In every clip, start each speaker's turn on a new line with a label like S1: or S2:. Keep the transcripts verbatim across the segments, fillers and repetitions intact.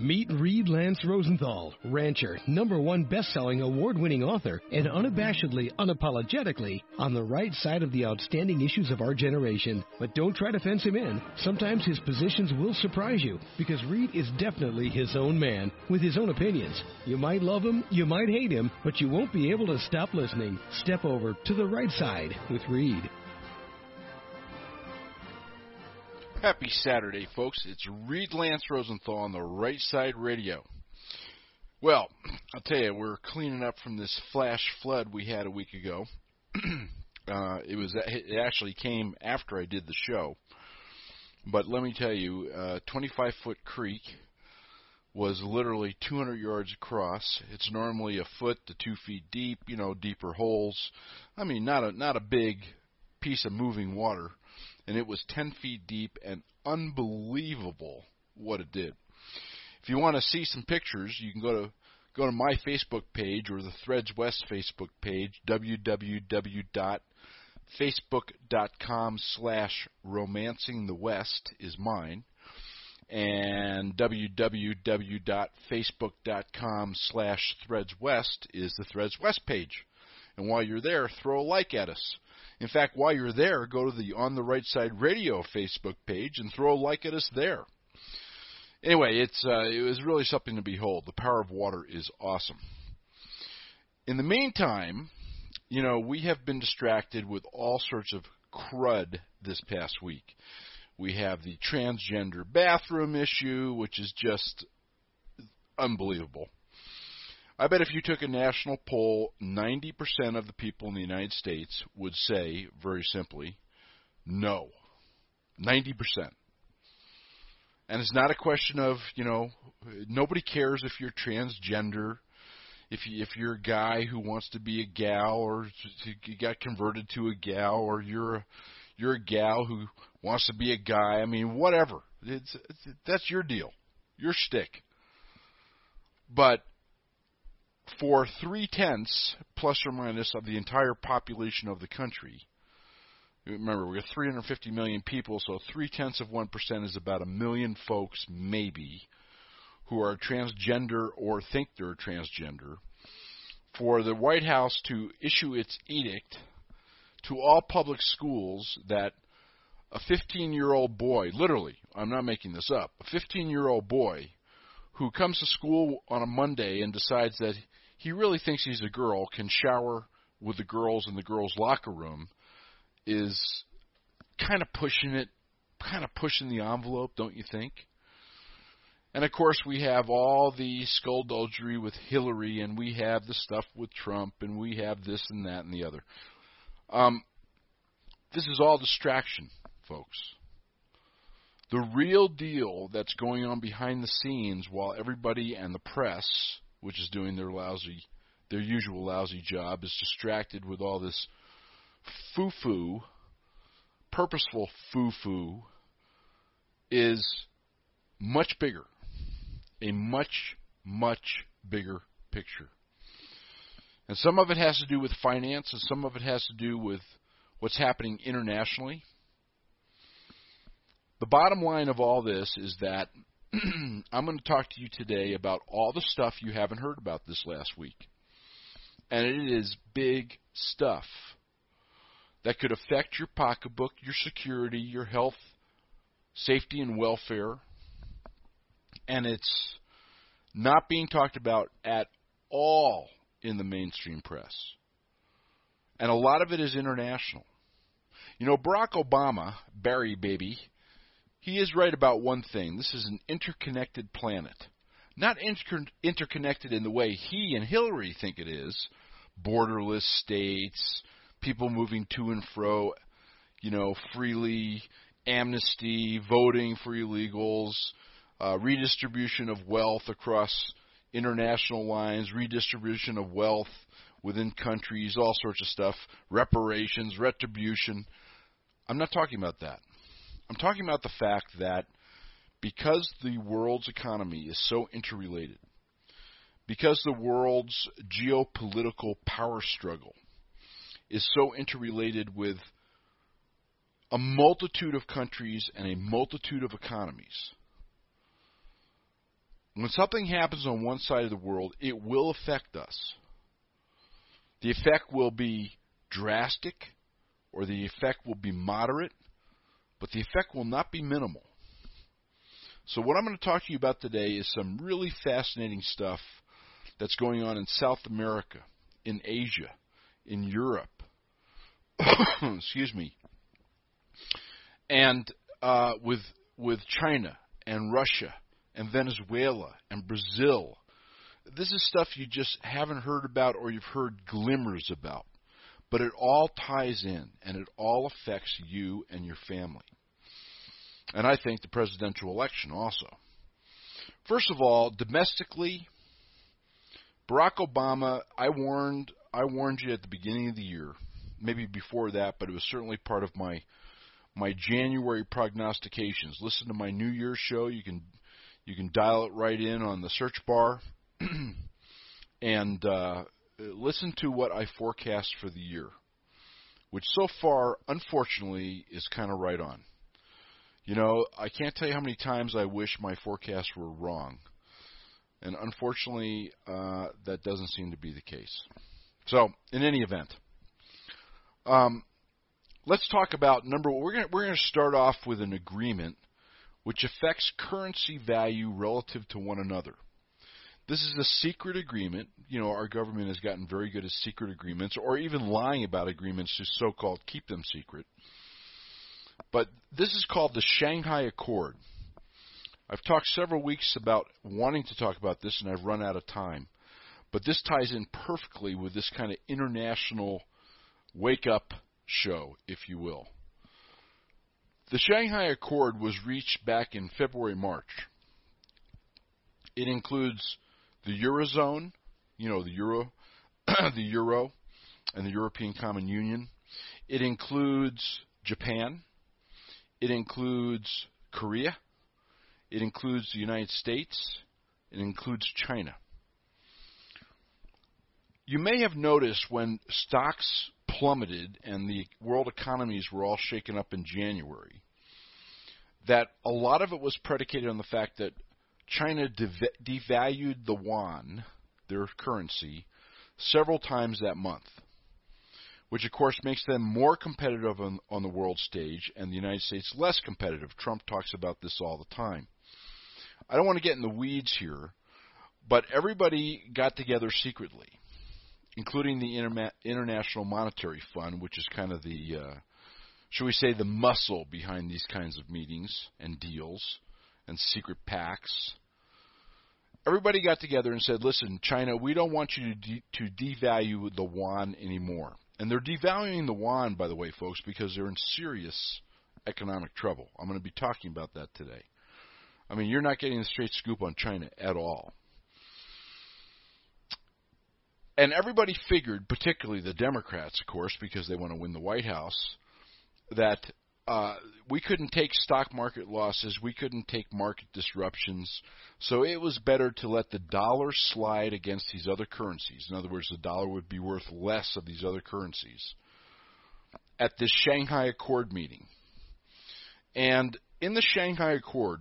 S1: Meet Reed Lance Rosenthal, rancher, number one best-selling award-winning author, and unabashedly, unapologetically on the right side of the outstanding issues of our generation. But don't try to fence him in. Sometimes his positions will surprise you, because Reed is definitely his own man, with his own opinions. You might love him, you might hate him, but you won't be able to stop listening. Step over to the right side with Reed.
S2: Happy Saturday, folks. It's Reed Lance Rosenthal on the Right Side Radio. Well, I'll tell you, we're cleaning up from this flash flood we had a week ago. uh, it was it actually came after I did the show. But let me tell you, uh, twenty-five foot creek was literally two hundred yards across. It's normally a foot to two feet deep, you know, deeper holes. I mean, not a not a big piece of moving water. And it was ten feet deep, and unbelievable what it did. If you want to see some pictures, you can go to go to my Facebook page or the Threads West Facebook page, www.facebook.com slash romancingthewest is mine, and www.facebook.com slash threadswest is the Threads West page. And while you're there, throw a like at us. In fact, while you're there, go to the On the Right Side Radio Facebook page and throw a like at us there. Anyway, it's uh, it was really something to behold. The power of water is awesome. In the meantime, you know, we have been distracted with all sorts of crud this past week. We have the transgender bathroom issue, which is just unbelievable. I bet if you took a national poll, ninety percent of the people in the United States would say, very simply, no. ninety percent. And it's not a question of, you know, nobody cares if you're transgender, if, you, if you're a guy who wants to be a gal, or you got converted to a gal, or you're a, you're a gal who wants to be a guy. I mean, whatever. It's, it's, that's your deal, your shtick. But for three-tenths, plus or minus, of the entire population of the country, remember, we have three hundred fifty million people, so three-tenths of one percent is about a million folks, maybe, who are transgender or think they're transgender, for the White House to issue its edict to all public schools that a fifteen-year-old boy, literally, I'm not making this up, a fifteen-year-old boy who comes to school on a Monday and decides that he really thinks he's a girl, can shower with the girls in the girls' locker room, is kind of pushing it, kind of pushing the envelope, don't you think? And, of course, we have all the skullduggery with Hillary, and we have the stuff with Trump, and we have this and that and the other. Um, this is all distraction, folks. The real deal that's going on behind the scenes while everybody and the press, which is doing their lousy, their usual lousy job, is distracted with all this foo-foo, purposeful foo-foo, is much bigger. A much, much bigger picture. And some of it has to do with finance, and some of it has to do with what's happening internationally. The bottom line of all this is that I'm going to talk to you today about all the stuff you haven't heard about this last week. And it is big stuff that could affect your pocketbook, your security, your health, safety, and welfare. And it's not being talked about at all in the mainstream press. And a lot of it is international. You know, Barack Obama, Barry baby, he is right about one thing. This is an interconnected planet. Not inter- interconnected in the way he and Hillary think it is. Borderless states, people moving to and fro, you know, freely, amnesty, voting for illegals, uh, redistribution of wealth across international lines, redistribution of wealth within countries, all sorts of stuff, reparations, retribution. I'm not talking about that. I'm talking about the fact that because the world's economy is so interrelated, because the world's geopolitical power struggle is so interrelated with a multitude of countries and a multitude of economies, when something happens on one side of the world, it will affect us. The effect will be drastic, or the effect will be moderate, but the effect will not be minimal. So what I'm going to talk to you about today is some really fascinating stuff that's going on in South America, in Asia, in Europe, excuse me, and uh, with with China and Russia and Venezuela and Brazil. This is stuff you just haven't heard about, or you've heard glimmers about. But it all ties in, and it all affects you and your family. And I think the presidential election also. First of all, domestically, Barack Obama, I warned I warned you at the beginning of the year, maybe before that, but it was certainly part of my my January prognostications. Listen to my New Year's show. You can you can dial it right in on the search bar, and uh, listen to what I forecast for the year, which so far, unfortunately, is kind of right on. You know, I can't tell you how many times I wish my forecasts were wrong. And unfortunately, uh, that doesn't seem to be the case. So, in any event, um, let's talk about number one. We're going we're going to start off with an agreement which affects currency value relative to one another. This is a secret agreement. You know, our government has gotten very good at secret agreements, or even lying about agreements to so-called keep them secret. But this is called the Shanghai Accord. I've talked several weeks about wanting to talk about this, and I've run out of time. But this ties in perfectly with this kind of international wake-up show, if you will. The Shanghai Accord was reached back in February, March. It includes the Eurozone, you know, the Euro, the Euro, and the European Common Union. It includes Japan. It includes Korea. It includes the United States. It includes China. You may have noticed when stocks plummeted and the world economies were all shaken up in January, that a lot of it was predicated on the fact that China dev- devalued the yuan, their currency, several times that month, which of course makes them more competitive on, on the world stage and the United States less competitive. Trump talks about this all the time. I don't want to get in the weeds here, but everybody got together secretly, including the Interma- International Monetary Fund, which is kind of the, uh, shall we say, the muscle behind these kinds of meetings and deals and secret pacts. Everybody got together and said, listen, China, we don't want you to, de- to devalue the yuan anymore. And they're devaluing the yuan, by the way, folks, because they're in serious economic trouble. I'm going to be talking about that today. I mean, you're not getting the straight scoop on China at all. And everybody figured, particularly the Democrats, of course, because they want to win the White House, that uh, we couldn't take stock market losses, we couldn't take market disruptions, so it was better to let the dollar slide against these other currencies. In other words, the dollar would be worth less of these other currencies at this Shanghai Accord meeting. And in the Shanghai Accord,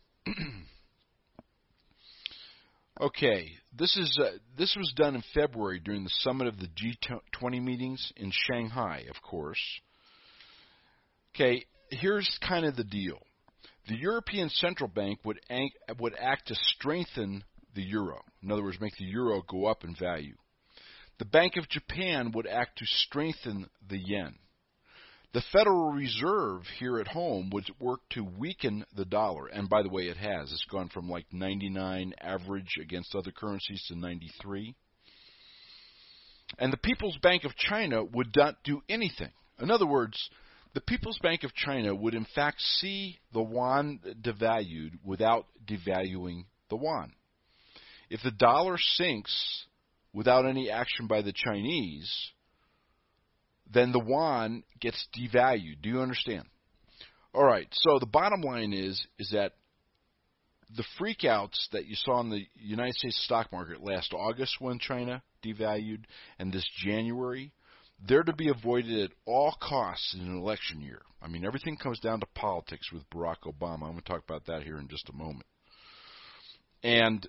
S2: okay, this is uh, this was done in February during the summit of the G twenty meetings in Shanghai, of course. Okay, here's kind of the deal. The European Central Bank would act, would act to strengthen the euro. In other words, make the euro go up in value. The Bank of Japan would act to strengthen the yen. The Federal Reserve here at home would work to weaken the dollar. And by the way, it has. It's gone from like ninety-nine average against other currencies to ninety-three. And the People's Bank of China would not do anything. In other words, the People's Bank of China would in fact see the yuan devalued without devaluing the yuan. If the dollar sinks without any action by the Chinese, then the yuan gets devalued. Do you understand? All right, so the bottom line is, is that the freakouts that you saw in the United States stock market last August when China devalued and this January, they're to be avoided at all costs in an election year. I mean, everything comes down to politics with Barack Obama. I'm going to talk about that here in just a moment. And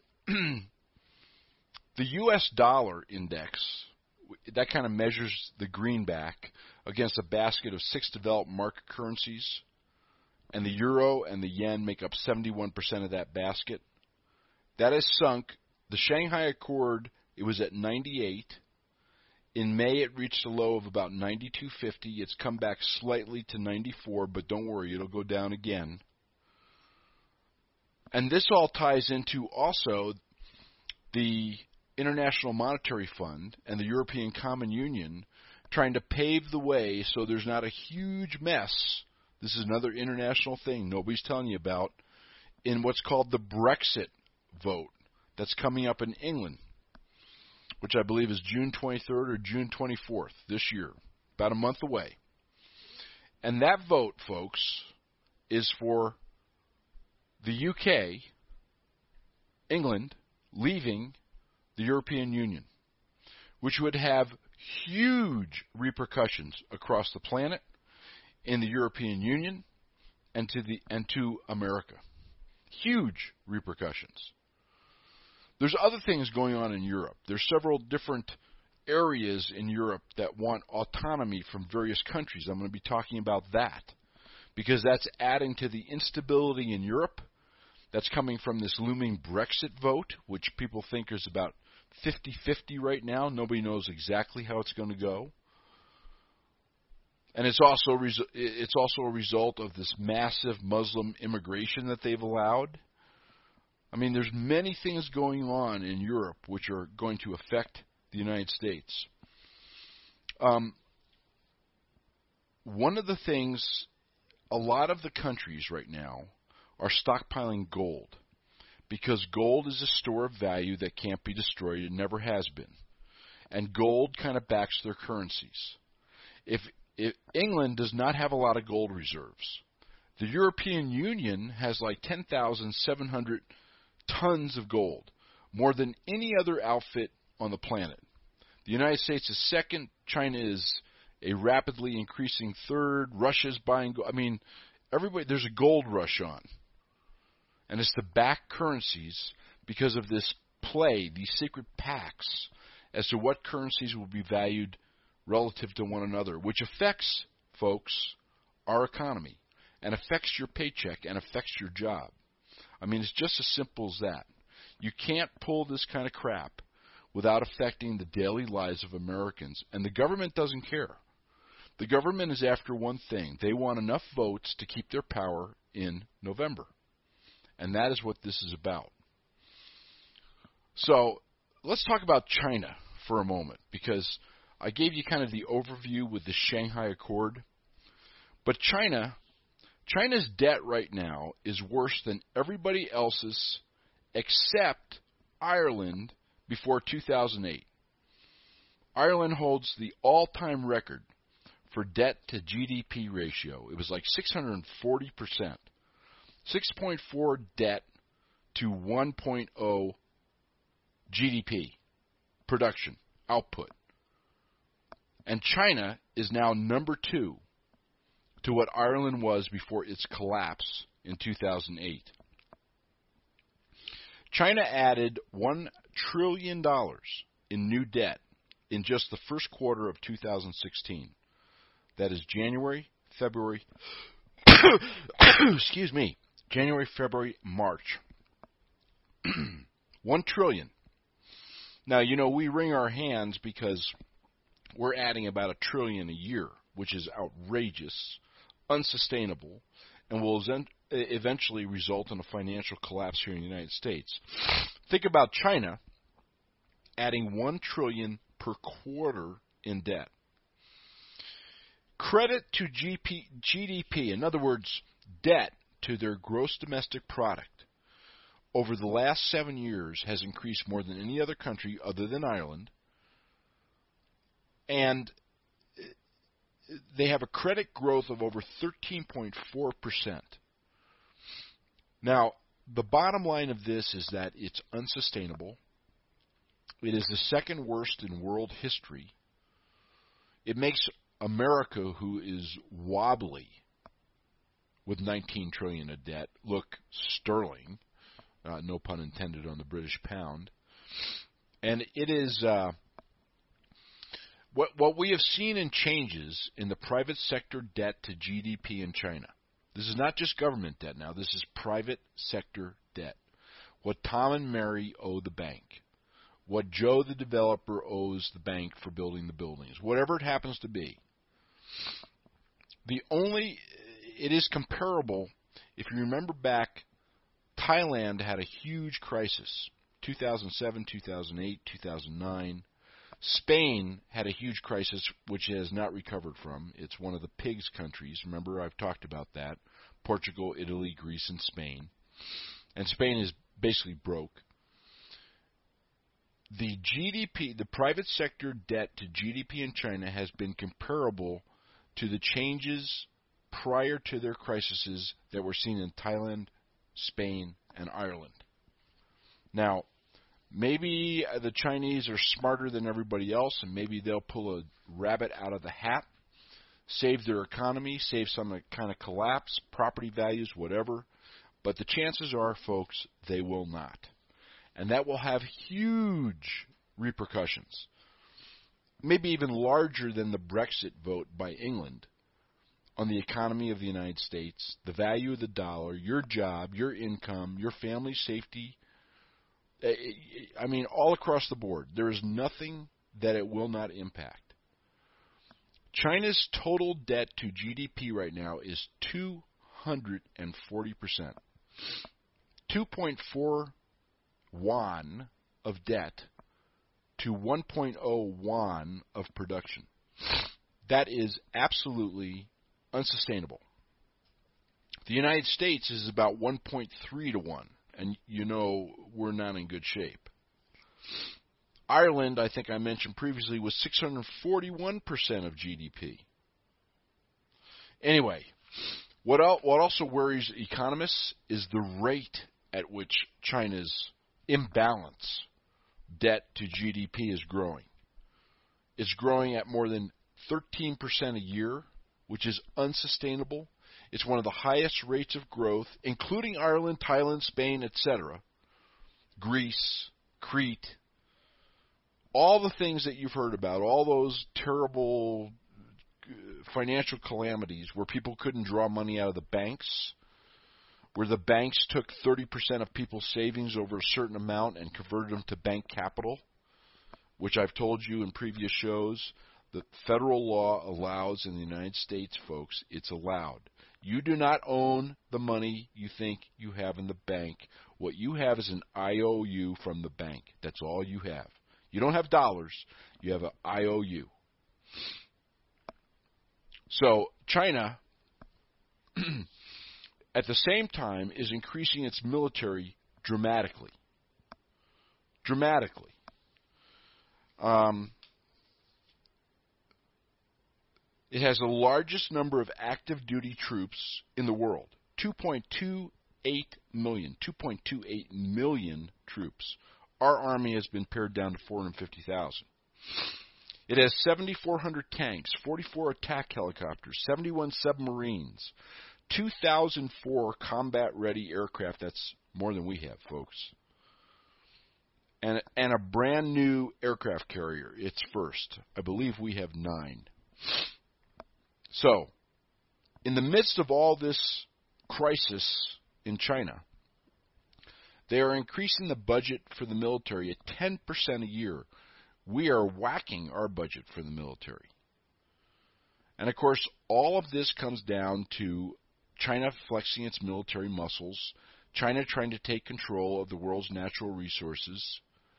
S2: the U S dollar index, that kind of measures the greenback against a basket of six developed market currencies, and the euro and the yen make up seventy-one percent of that basket. That has sunk. The Shanghai Accord, it was at ninety-eight. In May, it reached a low of about ninety-two fifty. It's come back slightly to ninety-four, but don't worry, it'll go down again. And this all ties into also the International Monetary Fund and the European Common Union trying to pave the way so there's not a huge mess. This is another international thing nobody's telling you about in what's called the Brexit vote that's coming up in England, which I believe is June twenty-third or June twenty-fourth this year, about a month away. And that vote, folks, is for the U K, England, leaving the European Union, which would have huge repercussions across the planet, in the European Union, and to the and to America. Huge repercussions. There's other things going on in Europe. There's several different areas in Europe that want autonomy from various countries. I'm going to be talking about that because that's adding to the instability in Europe that's coming from this looming Brexit vote, which people think is about fifty-fifty right now. Nobody knows exactly how it's going to go. And it's also it's also a result of this massive Muslim immigration that they've allowed. I mean, there's many things going on in Europe which are going to affect the United States. Um, one of the things, a lot of the countries right now are stockpiling gold because gold is a store of value that can't be destroyed. It never has been. And gold kind of backs their currencies. If, if England does not have a lot of gold reserves, the European Union has like ten thousand seven hundred tons of gold, more than any other outfit on the planet. The United States is second. China is a rapidly increasing third. Russia's buying gold. I mean, everybody, there's a gold rush on. And it's to back currencies because of this play, these secret pacts, as to what currencies will be valued relative to one another, which affects, folks, our economy, and affects your paycheck, and affects your job. I mean, it's just as simple as that. You can't pull this kind of crap without affecting the daily lives of Americans, and the government doesn't care. The government is after one thing. They want enough votes to keep their power in November. And that is what this is about. So let's talk about China for a moment, because I gave you kind of the overview with the Shanghai Accord. But China, China's debt right now is worse than everybody else's except Ireland before two thousand eight. Ireland holds the all-time record for debt to G D P ratio. It was like six hundred forty percent. six point four debt to one point oh G D P, production, output. And China is now number two to what Ireland was before its collapse in two thousand eight. China added one trillion dollars in new debt in just the first quarter of two thousand sixteen. That is January, February, excuse me, January, February, March. One trillion. Now, you know, we wring our hands because we're adding about a trillion a year, which is outrageous, unsustainable, and will eventually result in a financial collapse here in the United States. Think about China adding one trillion per quarter in debt. Credit to G D P, in other words, debt to their gross domestic product, over the last seven years has increased more than any other country other than Ireland. And they have a credit growth of over thirteen point four percent. Now, the bottom line of this is that it's unsustainable. It is the second worst in world history. It makes America, who is wobbly with nineteen trillion dollars of debt, look sterling. Uh, no pun intended on the British pound. And it is uh, what what we have seen in changes in the private sector debt to G D P in China. This is not just government debt now. This is private sector debt. What Tom and Mary owe the bank. What Joe the developer owes the bank for building the buildings. Whatever it happens to be. The only, it is comparable, if you remember back, Thailand had a huge crisis. two thousand seven, two thousand eight, two thousand nine. Spain had a huge crisis which it has not recovered from. It's one of the pigs countries. Remember, I've talked about that. Portugal, Italy, Greece, and Spain. And Spain is basically broke. The G D P, the private sector debt to G D P in China has been comparable to the changes prior to their crises that were seen in Thailand, Spain, and Ireland. Now, maybe the Chinese are smarter than everybody else, and maybe they'll pull a rabbit out of the hat, save their economy, save some kind of collapse, property values, whatever. But the chances are, folks, they will not. And that will have huge repercussions, maybe even larger than the Brexit vote by England, on the economy of the United States, the value of the dollar, your job, your income, your family safety. I mean, all across the board. There is nothing that it will not impact. China's total debt to G D P right now is two hundred forty percent. two point four yuan of debt to one point oh yuan of production. That is absolutely unsustainable. The United States is about one point three to one, and you know we're not in good shape. Ireland, I think I mentioned previously, was six hundred forty-one percent of G D P. Anyway, what what also worries economists is the rate at which China's imbalance debt to G D P is growing. It's growing at more than thirteen percent a year, which is unsustainable. It's one of the highest rates of growth, including Ireland, Thailand, Spain, et cetera, Greece, Crete, all the things that you've heard about, all those terrible financial calamities where people couldn't draw money out of the banks, where the banks took thirty percent of people's savings over a certain amount and converted them to bank capital, which I've told you in previous shows, that federal law allows in the United States, folks. It's allowed. You do not own the money you think you have in the bank. What you have is an I O U from the bank. That's all you have. You don't have dollars. You have an I O U. So China, at the same time, is increasing its military dramatically. Dramatically. Um, it has the largest number of active duty troops in the world. two point two eight million. two point two eight million troops. Our army has been pared down to four hundred fifty thousand. It has seven thousand four hundred tanks, forty-four attack helicopters, seventy-one submarines, two thousand four combat-ready aircraft. That's more than we have, folks. And, and a brand new aircraft carrier, its first. I believe we have nine. So, in the midst of all this crisis in China, they are increasing the budget for the military at ten percent a year. We are whacking our budget for the military. And of course, all of this comes down to China flexing its military muscles, China trying to take control of the world's natural resources.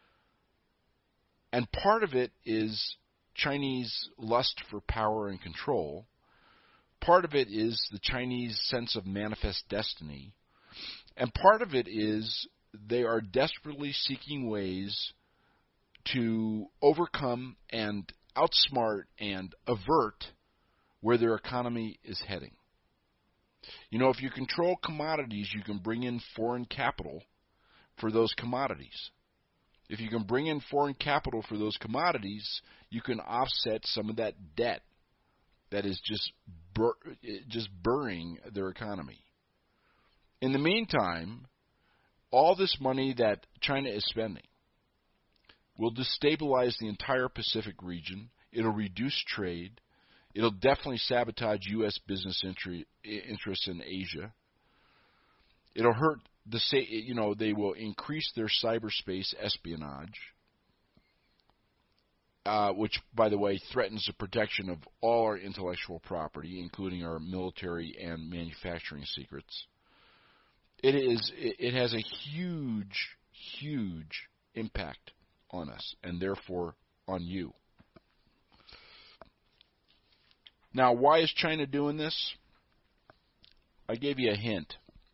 S2: And part of it is Chinese lust for power and control. Part of it is the Chinese sense of manifest destiny. And part of it is they are desperately seeking ways to overcome and outsmart and avert where their economy is heading. You know, if you control commodities, you can bring in foreign capital for those commodities. If you can bring in foreign capital for those commodities, you can offset some of that debt that is just bur- just burying their economy. In the meantime, all this money that China is spending will destabilize the entire Pacific region. It'll reduce trade. It'll definitely sabotage U S business interests in Asia. It'll hurt the, you know, they will increase their cyberspace espionage, uh, which, by the way, threatens the protection of all our intellectual property, including our military and manufacturing secrets. It is, it has a huge, huge impact on us, and therefore on you. Now, why is China doing this? I gave you a hint.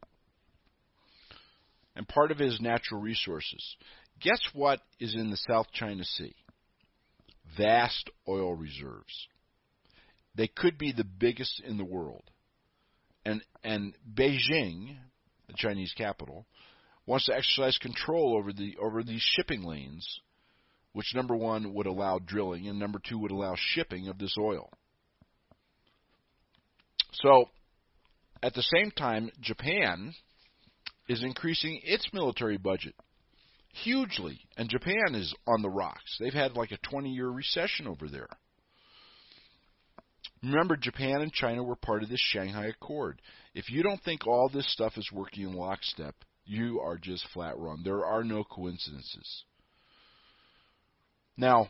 S2: And part of it is natural resources. Guess what is in the South China Sea? Vast oil reserves. They could be the biggest in the world. And and Beijing, the Chinese capital, wants to exercise control over the over these shipping lanes, which number one would allow drilling, and number two would allow shipping of this oil. So, at the same time, Japan is increasing its military budget hugely, and Japan is on the rocks. They've had like a twenty-year recession over there. Remember, Japan and China were part of this Shanghai Accord. If you don't think all this stuff is working in lockstep, you are just flat wrong. There are no coincidences. Now,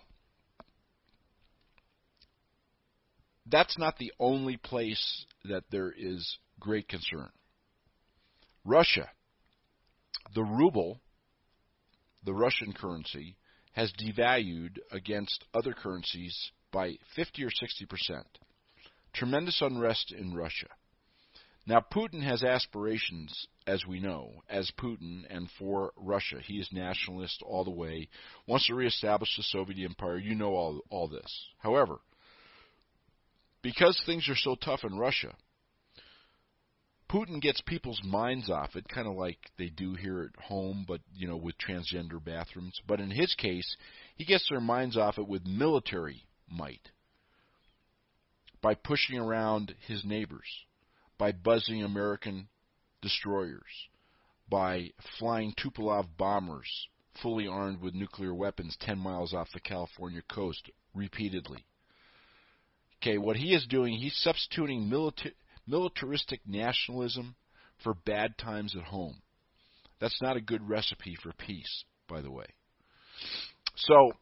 S2: that's not the only place that there is great concern. Russia, the ruble, the Russian currency, has devalued against other currencies by fifty or sixty percent. Tremendous unrest in Russia. Now, Putin has aspirations, as we know, as Putin and for Russia. He is nationalist all the way, wants to reestablish the Soviet Empire. You know all, all this. However, because things are so tough in Russia, Putin gets people's minds off it, kind of like they do here at home, but, you know, with transgender bathrooms. But in his case, he gets their minds off it with military might, by pushing around his neighbors, by buzzing American destroyers, by flying Tupolev bombers fully armed with nuclear weapons ten miles off the California coast repeatedly. Okay, what he is doing, he's substituting milita- militaristic nationalism for bad times at home. That's not a good recipe for peace, by the way. So,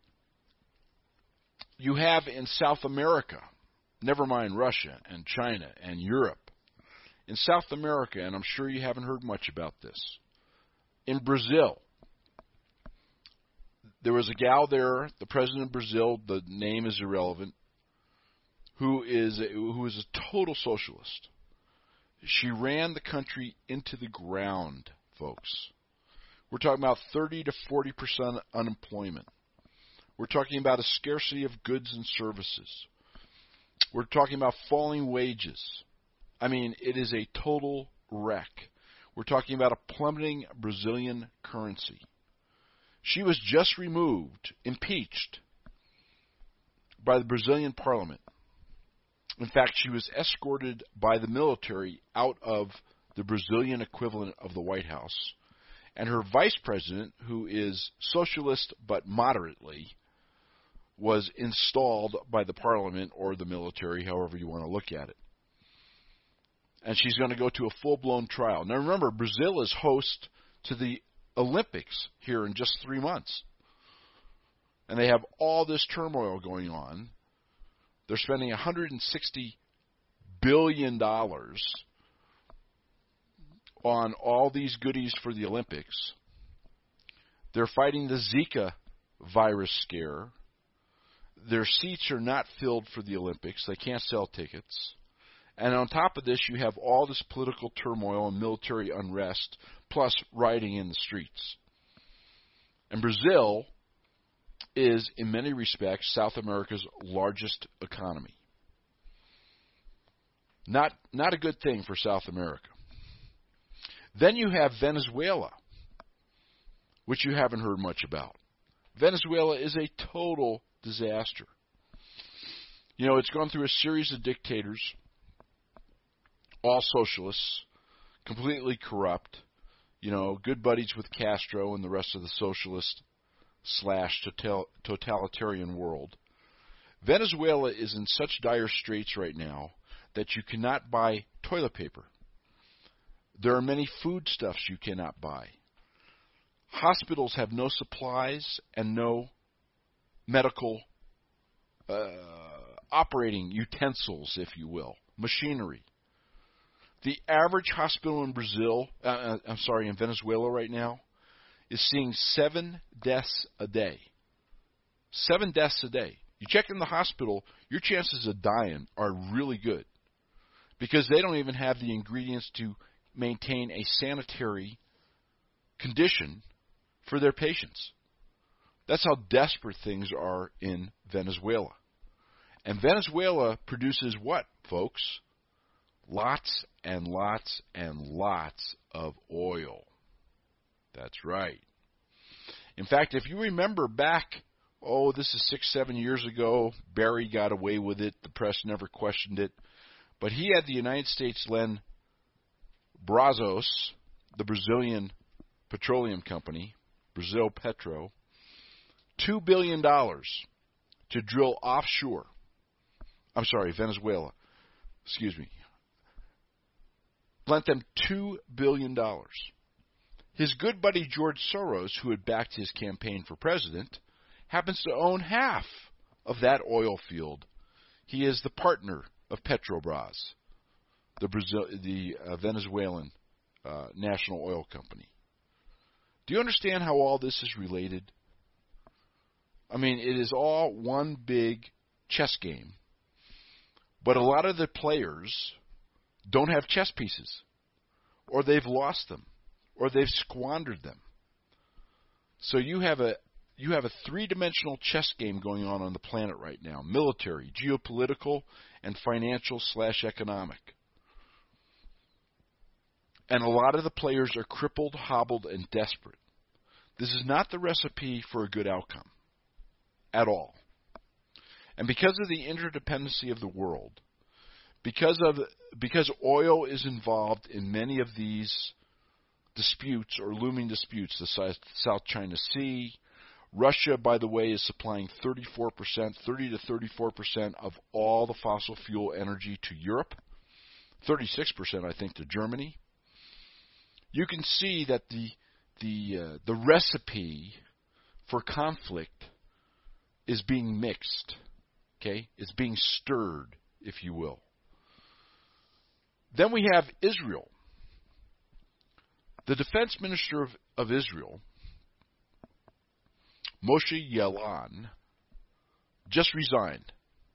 S2: you have in South America, never mind Russia and China and Europe, in South America, and I'm sure you haven't heard much about this, in Brazil, there was a gal there, the president of Brazil, the name is irrelevant, who is a, who is a total socialist. She ran the country into the ground, folks. We're talking about thirty to forty percent unemployment. We're talking about a scarcity of goods and services. We're talking about falling wages. I mean, it is a total wreck. We're talking about a plummeting Brazilian currency. She was just removed, impeached, by the Brazilian parliament. In fact, she was escorted by the military out of the Brazilian equivalent of the White House. And her vice president, who is socialist but moderately, was installed by the parliament or the military, however you want to look at it. And she's going to go to a full-blown trial. Now remember, Brazil is host to the Olympics here in just three months. And they have all this turmoil going on. They're spending one hundred sixty billion dollars on all these goodies for the Olympics. They're fighting the Zika virus scare. Their seats are not filled for the Olympics. They can't sell tickets. And on top of this, you have all this political turmoil and military unrest, plus rioting in the streets. And Brazil is, in many respects, South America's largest economy. Not, not a good thing for South America. Then you have Venezuela, which you haven't heard much about. Venezuela is a total disaster. You know, it's gone through a series of dictators, all socialists, completely corrupt. you know, good buddies with Castro and the rest of the socialist slash totalitarian world. Venezuela is in such dire straits right now that you cannot buy toilet paper. There are many foodstuffs you cannot buy. Hospitals have no supplies and no medical uh, operating utensils, if you will, machinery. The average hospital in Brazil, uh, I'm sorry, in Venezuela right now, is seeing seven deaths a day. Seven deaths a day. You check in the hospital, your chances of dying are really good because they don't even have the ingredients to maintain a sanitary condition for their patients. That's how desperate things are in Venezuela. And Venezuela produces what, folks? Lots and lots and lots of oil. That's right. In fact, if you remember back, oh, this is six, seven years ago, Barry got away with it. The press never questioned it. But he had the United States lend Brazos, the Brazilian petroleum company, Brazil Petro, two billion dollars to drill offshore. I'm sorry, Venezuela. Excuse me. Lent them two billion dollars. His good buddy George Soros, who had backed his campaign for president, happens to own half of that oil field. He is the partner of Petrobras, the Brazil, the uh, Venezuelan uh, national oil company. Do you understand how all this is related? I mean, it is all one big chess game. But a lot of the players don't have chess pieces, or they've lost them, or they've squandered them. So you have a you have a three-dimensional chess game going on on the planet right now: military, geopolitical, and financial slash economic. And a lot of the players are crippled, hobbled, and desperate. This is not the recipe for a good outcome at all. And because of the interdependency of the world, because of because oil is involved in many of these disputes or looming disputes, the South China Sea, Russia, by the way, is supplying thirty-four percent, thirty to thirty-four percent of all the fossil fuel energy to Europe, thirty-six percent, I think, to Germany. You can see that the the uh, the recipe for conflict is being mixed. Okay, it's being stirred, if you will. Then we have Israel. The defense minister of, of Israel, Moshe Ya'alon, just resigned.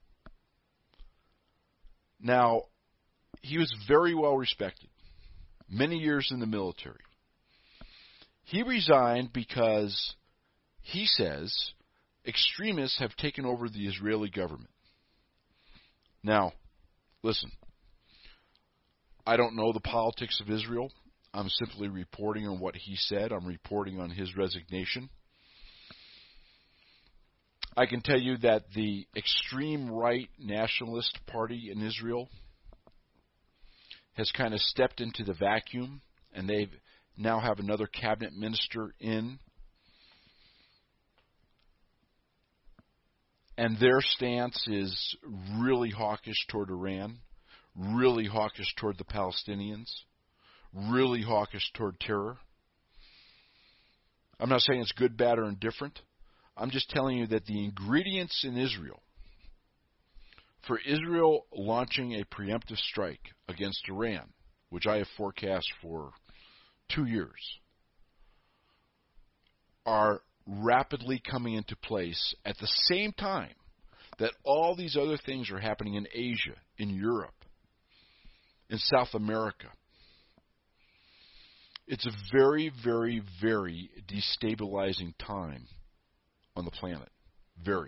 S2: Now, he was very well respected, many years in the military. He resigned because he says extremists have taken over the Israeli government. Now, listen, I don't know the politics of Israel. I'm simply reporting on what he said. I'm reporting on his resignation. I can tell you that the extreme right nationalist party in Israel has kind of stepped into the vacuum, and they now have another cabinet minister in. And their stance is really hawkish toward Iran, really hawkish toward the Palestinians, really hawkish toward terror. I'm not saying it's good, bad, or indifferent. I'm just telling you that the ingredients in Israel for Israel launching a preemptive strike against Iran, which I have forecast for two years, are rapidly coming into place at the same time that all these other things are happening in Asia, in Europe, in South America. It's a very, very, very destabilizing time on the planet. Very.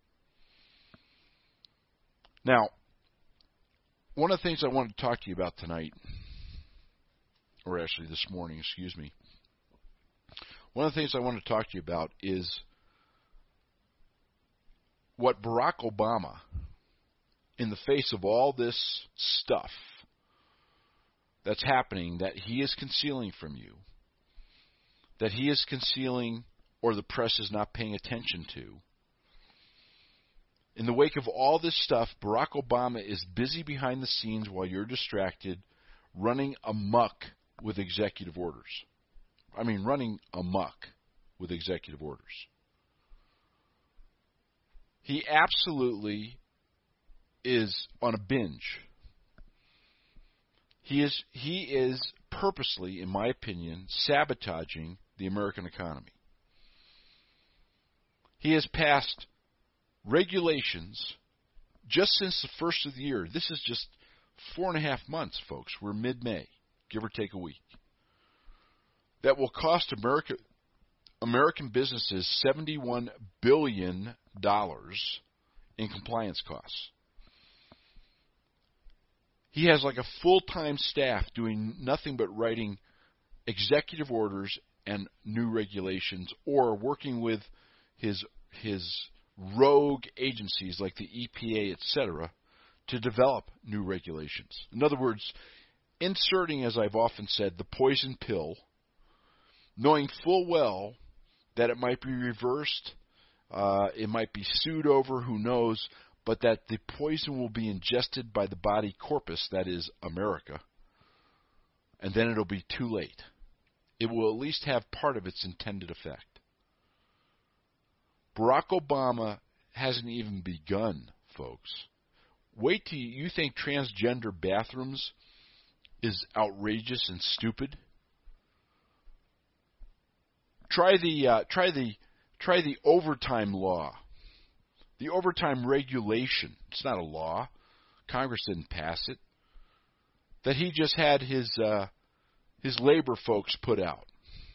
S2: Now, one of the things I wanted to talk to you about tonight, or actually this morning, excuse me, one of the things I want to talk to you about is what Barack Obama, in the face of all this stuff that's happening that he is concealing from you, that he is concealing or the press is not paying attention to. In the wake of all this stuff, Barack Obama is busy behind the scenes while you're distracted, running amok with executive orders. I mean, running amok with executive orders. He absolutely is on a binge. He is he is purposely, in my opinion, sabotaging the American economy. He has passed regulations just since the first of the year. This is just four and a half months, folks. We're mid-May, give or take a week. That will cost America, American businesses seventy-one billion dollars in compliance costs. He has like a full-time staff doing nothing but writing executive orders and new regulations, or working with his his rogue agencies like the E P A, et cetera, to develop new regulations. In other words, inserting, as I've often said, the poison pill, knowing full well that it might be reversed, uh, it might be sued over, who knows, but that the poison will be ingested by the body corpus, that is America, and then it'll be too late. It will at least have part of its intended effect. Barack Obama hasn't even begun, folks. Wait till you think transgender bathrooms is outrageous and stupid. Try the uh, try the try the overtime law, the overtime regulation. It's not a law. Congress didn't pass it. That he just had his uh, his labor folks put out,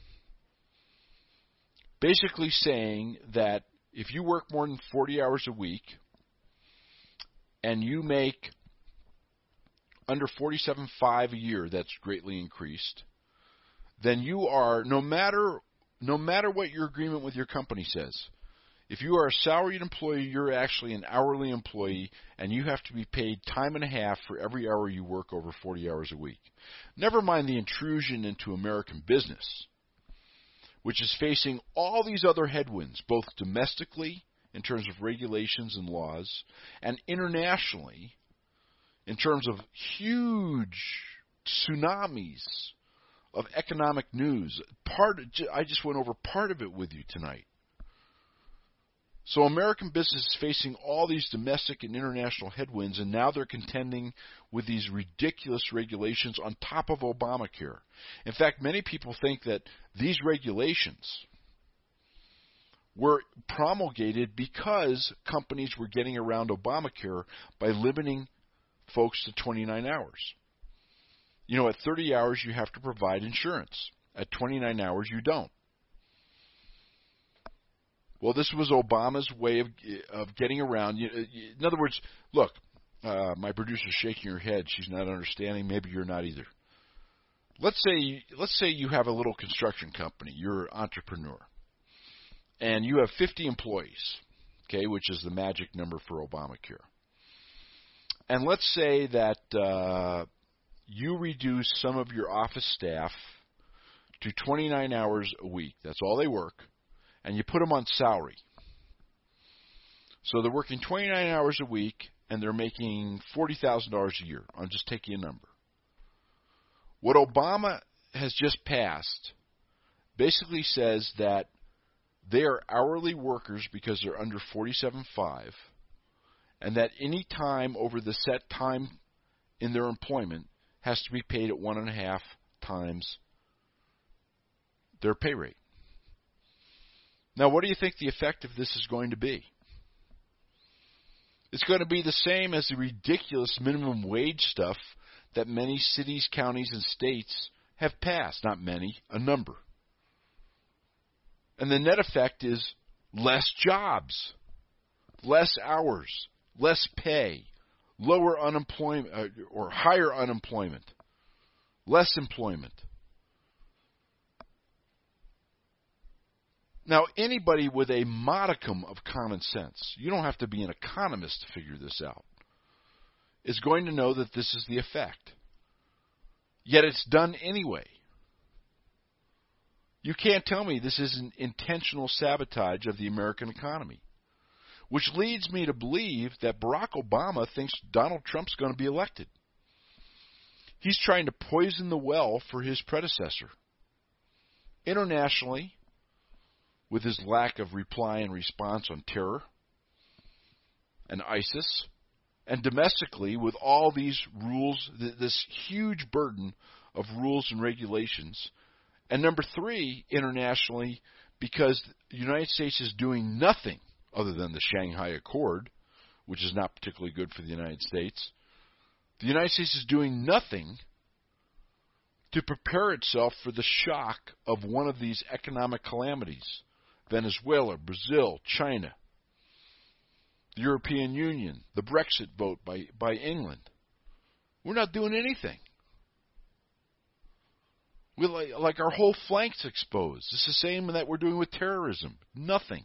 S2: basically saying that if you work more than forty hours a week and you make under forty-seven thousand five hundred dollars a year, that's greatly increased, then you are, no matter no matter what your agreement with your company says, if you are a salaried employee, you're actually an hourly employee, and you have to be paid time and a half for every hour you work over forty hours a week. Never mind the intrusion into American business, which is facing all these other headwinds, both domestically in terms of regulations and laws, and internationally in terms of huge tsunamis of economic news. Part I just went over part of it with you tonight. So American business is facing all these domestic and international headwinds, and now they're contending with these ridiculous regulations on top of Obamacare. In fact, many people think that these regulations were promulgated because companies were getting around Obamacare by limiting folks to twenty-nine hours. You know, at thirty hours you have to provide insurance. At twenty-nine hours you don't. Well, this was Obama's way of of getting around. In other words, look, uh, my producer's shaking her head. She's not understanding. Maybe you're not either. Let's say let's say you have a little construction company. You're an entrepreneur, and you have fifty employees, okay, which is the magic number for Obamacare. And let's say that uh, you reduce some of your office staff to twenty-nine hours a week. That's all they work. And you put them on salary. So they're working twenty-nine hours a week, and they're making forty thousand dollars a year. I'm just taking a number. What Obama has just passed basically says that they are hourly workers because they're under forty-seven point five, and that any time over the set time in their employment has to be paid at one and a half times their pay rate. Now, what do you think the effect of this is going to be? It's going to be the same as the ridiculous minimum wage stuff that many cities, counties, and states have passed. Not many, a number. And the net effect is less jobs, less hours, less pay, lower unemployment, uh, or higher unemployment, less employment. Now, anybody with a modicum of common sense, you don't have to be an economist to figure this out, is going to know that this is the effect. Yet it's done anyway. You can't tell me this isn't intentional sabotage of the American economy, which leads me to believe that Barack Obama thinks Donald Trump's going to be elected. He's trying to poison the well for his predecessor. Internationally, with his lack of reply and response on terror and ISIS, and domestically with all these rules, this huge burden of rules and regulations. And number three, internationally, because the United States is doing nothing other than the Shanghai Accord, which is not particularly good for the United States. The United States is doing nothing to prepare itself for the shock of one of these economic calamities. Venezuela, Brazil, China, the European Union, the Brexit vote by, by England. We're not doing anything. We like, like our whole flank's exposed. It's the same that we're doing with terrorism. Nothing.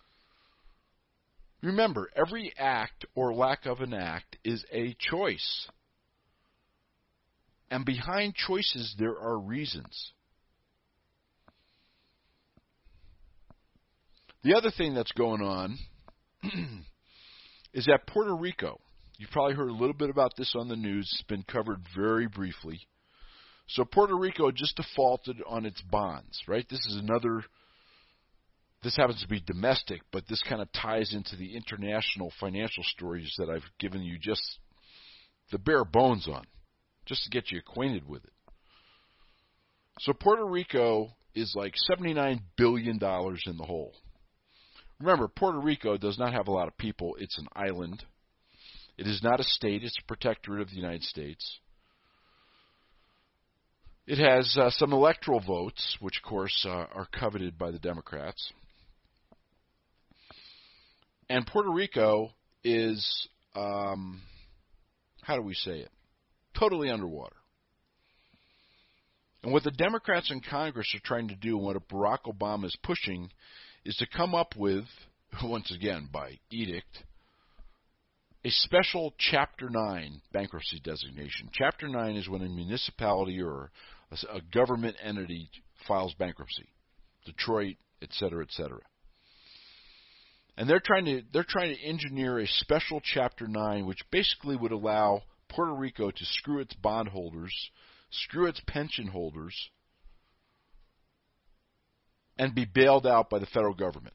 S2: Remember, every act or lack of an act is a choice. And behind choices, there are reasons. The other thing that's going on is that Puerto Rico, you've probably heard a little bit about this on the news. It's been covered very briefly. So Puerto Rico just defaulted on its bonds, right? This is another, this happens to be domestic, but this kind of ties into the international financial stories that I've given you just the bare bones on, just to get you acquainted with it. So Puerto Rico is like seventy-nine billion dollars in the hole. Remember, Puerto Rico does not have a lot of people. It's an island. It is not a state. It's a protectorate of the United States. It has uh, some electoral votes, which, of course, uh, are coveted by the Democrats. And Puerto Rico is, um, how do we say it, totally underwater. And what the Democrats in Congress are trying to do, and what Barack Obama is pushing, is to come up with, once again by edict, a special Chapter nine bankruptcy designation. Chapter nine is when a municipality or a, a government entity files bankruptcy. Detroit, et cetera, et cetera. And they're trying to they're trying to engineer a special Chapter nine, which basically would allow Puerto Rico to screw its bondholders, screw its pension holders, and be bailed out by the federal government.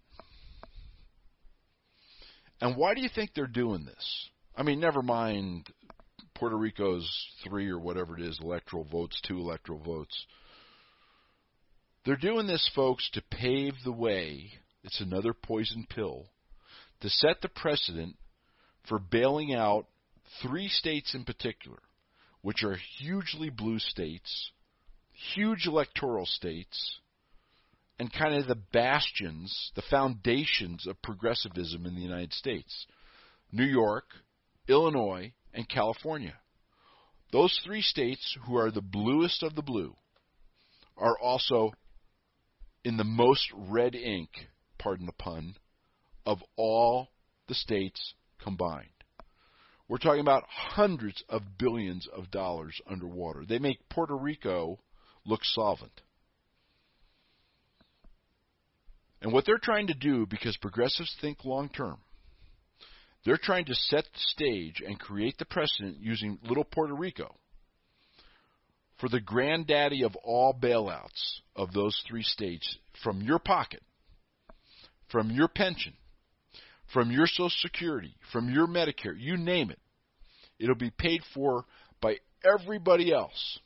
S2: And why do you think they're doing this? I mean, never mind Puerto Rico's three or whatever it is, electoral votes, two electoral votes. They're doing this, folks, to pave the way, it's another poison pill, to set the precedent for bailing out three states in particular, which are hugely blue states, huge electoral states, and kind of the bastions, the foundations of progressivism in the United States. New York, Illinois, and California. Those three states, who are the bluest of the blue, are also in the most red ink, pardon the pun, of all the states combined. We're talking about hundreds of billions of dollars underwater. They make Puerto Rico look solvent. And what they're trying to do, because progressives think long term, they're trying to set the stage and create the precedent using little Puerto Rico for the granddaddy of all bailouts of those three states from your pocket, from your pension, from your Social Security, from your Medicare, you name it. It'll be paid for by everybody else.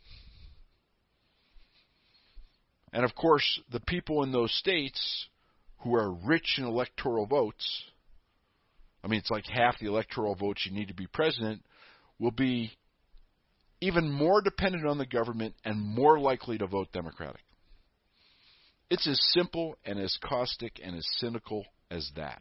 S2: And of course, the people in those states who are rich in electoral votes, I mean, it's like half the electoral votes you need to be president, will be even more dependent on the government and more likely to vote Democratic. It's as simple and as caustic and as cynical as that.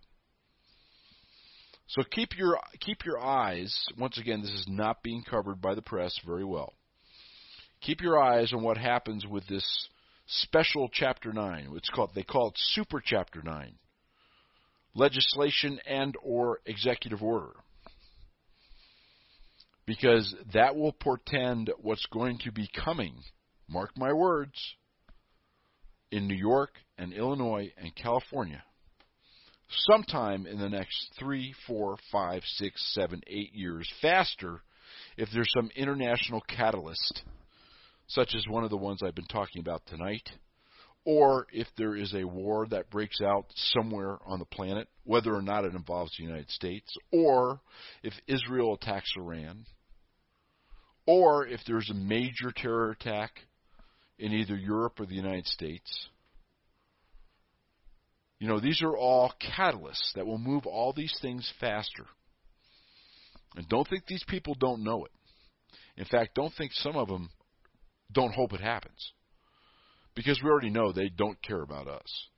S2: So keep your keep your eyes, once again, this is not being covered by the press very well. Keep your eyes on what happens with this special Chapter nine. It's called, they call it Super Chapter nine. Legislation and or executive order. Because that will portend what's going to be coming, mark my words, in New York and Illinois and California sometime in the next three, four, five, six, seven, eight years, faster if there's some international catalyst, such as one of the ones I've been talking about tonight, or if there is a war that breaks out somewhere on the planet, whether or not it involves the United States, or if Israel attacks Iran, or if there's a major terror attack in either Europe or the United States. You know, these are all catalysts that will move all these things faster. And don't think these people don't know it. In fact, don't think some of them don't hope it happens. Because we already know they don't care about us.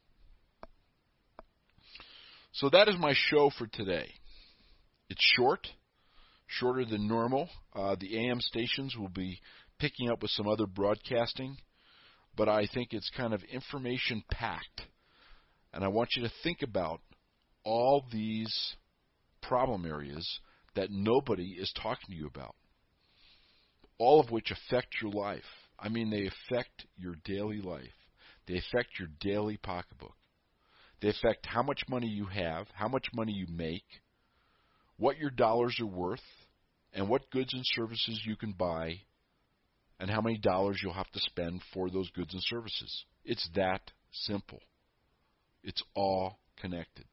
S2: So that is my show for today. It's short, shorter than normal. Uh, the A M stations will be picking up with some other broadcasting, but I think it's kind of information-packed. And I want you to think about all these problem areas that nobody is talking to you about, all of which affect your life. I mean, they affect your daily life. They affect your daily pocketbook. They affect how much money you have, how much money you make, what your dollars are worth, and what goods and services you can buy, and how many dollars you'll have to spend for those goods and services. It's that simple. It's all connected.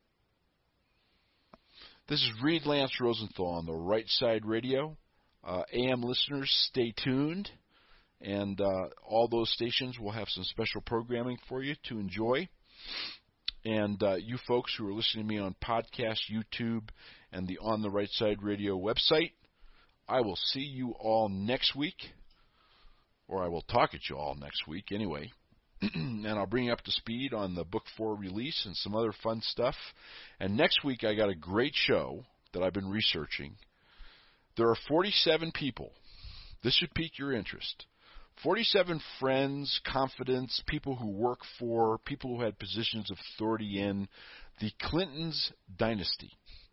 S2: This is Reed Lance Rosenthal on the Right Side Radio. Uh, A M listeners, stay tuned. And uh, all those stations will have some special programming for you to enjoy. And uh, you folks who are listening to me on podcast, YouTube, and the On the Right Side Radio website, I will see you all next week. Or I will talk at you all next week anyway. And I'll bring you up to speed on the Book four release and some other fun stuff. And next week I got a great show that I've been researching. There are forty-seven people. This should pique your interest. forty-seven friends, confidants, people who work for, people who had positions of authority in the Clintons dynasty.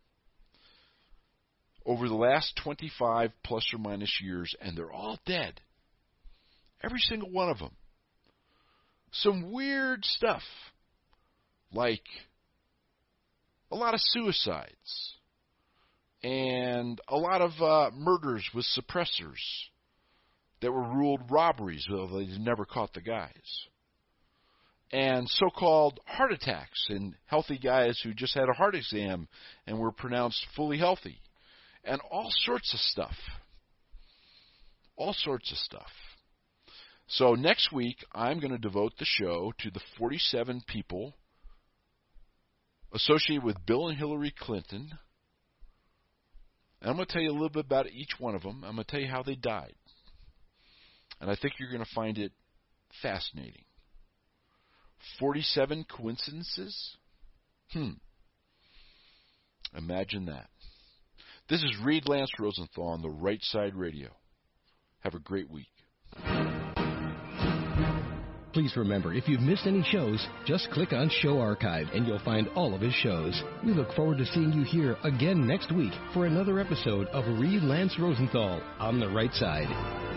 S2: Over the last twenty-five plus or minus years, and they're all dead. Every single one of them. Some weird stuff, like a lot of suicides and a lot of uh, murders with suppressors that were ruled robberies, though they never caught the guys, and so-called heart attacks in healthy guys who just had a heart exam and were pronounced fully healthy, and all sorts of stuff. All sorts of stuff. So next week, I'm going to devote the show to the forty-seven people associated with Bill and Hillary Clinton. And I'm going to tell you a little bit about each one of them. I'm going to tell you how they died. And I think you're going to find it fascinating. forty-seven coincidences? Hmm. Imagine that. This is Reed Lance Rosenthal on the Right Side Radio. Have a great week.
S1: Please remember, if you've missed any shows, just click on Show Archive and you'll find all of his shows. We look forward to seeing you here again next week for another episode of Reed Lance Rosenthal on the Right Side.